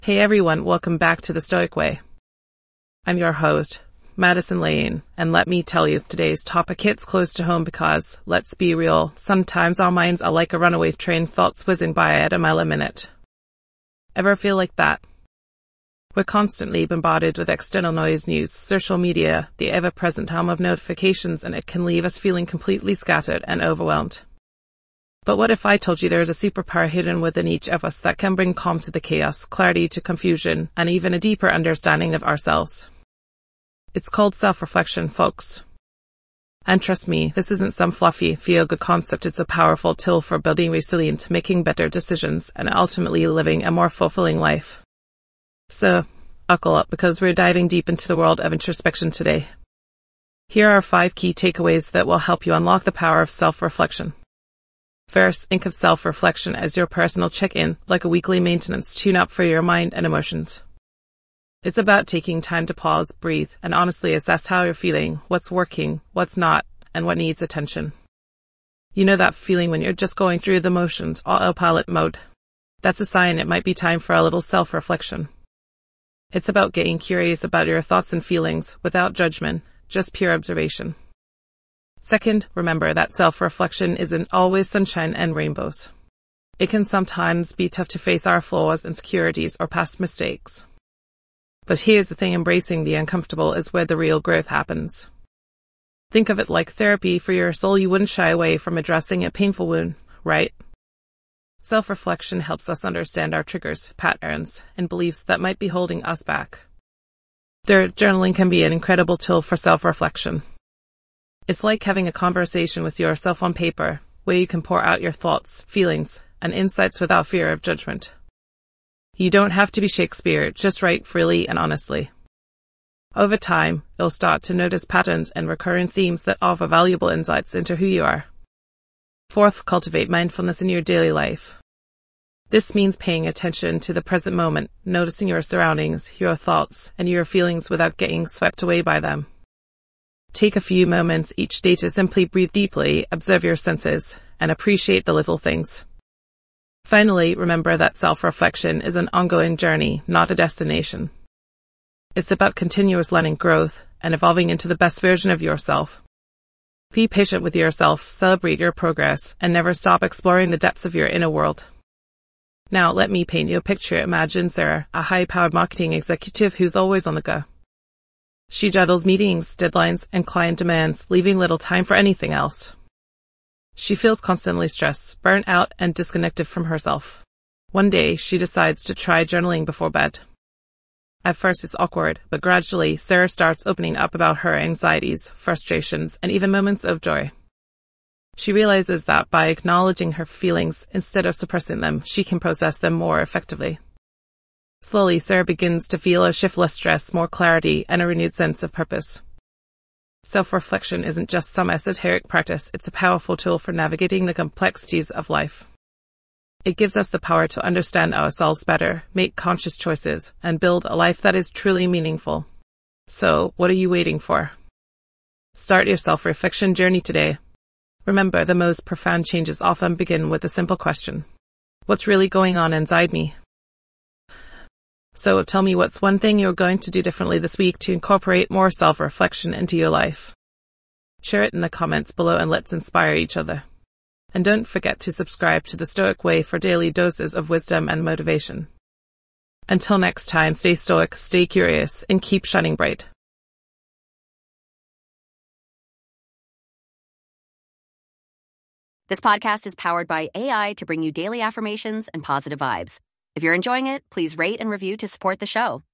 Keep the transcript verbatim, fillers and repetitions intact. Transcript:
Hey everyone, welcome back to The Stoic Way. I'm your host, Madison Lane, and let me tell you, today's topic hits close to home because, let's be real, sometimes our minds are like a runaway train, thoughts whizzing by at a mile a minute. Ever feel like that? We're constantly bombarded with external noise, news, social media, the ever-present hum of notifications, and it can leave us feeling completely scattered and overwhelmed. But what if I told you there is a superpower hidden within each of us that can bring calm to the chaos, clarity to confusion, and even a deeper understanding of ourselves? It's called self-reflection, folks. And trust me, this isn't some fluffy, feel-good concept. It's a powerful tool for building resilience, making better decisions, and ultimately living a more fulfilling life. So, buckle up because we're diving deep into the world of introspection today. Here are five key takeaways that will help you unlock the power of self-reflection. First, think of self-reflection as your personal check-in, like a weekly maintenance tune-up for your mind and emotions. It's about taking time to pause, breathe, and honestly assess how you're feeling, what's working, what's not, and what needs attention. You know that feeling when you're just going through the motions, autopilot mode? That's a sign it might be time for a little self-reflection. It's about getting curious about your thoughts and feelings, without judgment, just pure observation. Second, remember that self-reflection isn't always sunshine and rainbows. It can sometimes be tough to face our flaws, insecurities, or past mistakes. But here's the thing, embracing the uncomfortable is where the real growth happens. Think of it like therapy for your soul. You wouldn't shy away from addressing a painful wound, right? Self-reflection helps us understand our triggers, patterns, and beliefs that might be holding us back. Their journaling can be an incredible tool for self-reflection. It's like having a conversation with yourself on paper, where you can pour out your thoughts, feelings, and insights without fear of judgment. You don't have to be Shakespeare, just write freely and honestly. Over time, you'll start to notice patterns and recurring themes that offer valuable insights into who you are. Fourth, cultivate mindfulness in your daily life. This means paying attention to the present moment, noticing your surroundings, your thoughts, and your feelings without getting swept away by them. Take a few moments each day to simply breathe deeply, observe your senses, and appreciate the little things. Finally, remember that self-reflection is an ongoing journey, not a destination. It's about continuous learning, growth, and evolving into the best version of yourself. Be patient with yourself, celebrate your progress, and never stop exploring the depths of your inner world. Now, let me paint you a picture. Imagine Sarah, a high-powered marketing executive who's always on the go. She juggles meetings, deadlines, and client demands, leaving little time for anything else. She feels constantly stressed, burnt out, and disconnected from herself. One day, she decides to try journaling before bed. At first, it's awkward, but gradually, Sarah starts opening up about her anxieties, frustrations, and even moments of joy. She realizes that by acknowledging her feelings instead of suppressing them, she can process them more effectively. Slowly, Sarah begins to feel a shift, less stress, more clarity, and a renewed sense of purpose. Self-reflection isn't just some esoteric practice, it's a powerful tool for navigating the complexities of life. It gives us the power to understand ourselves better, make conscious choices, and build a life that is truly meaningful. So, what are you waiting for? Start your self-reflection journey today. Remember, the most profound changes often begin with a simple question. What's really going on inside me? So tell me, what's one thing you're going to do differently this week to incorporate more self-reflection into your life? Share it in the comments below and let's inspire each other. And don't forget to subscribe to The Stoic Way for daily doses of wisdom and motivation. Until next time, stay stoic, stay curious, and keep shining bright. This podcast is powered by A I to bring you daily affirmations and positive vibes. If you're enjoying it, please rate and review to support the show.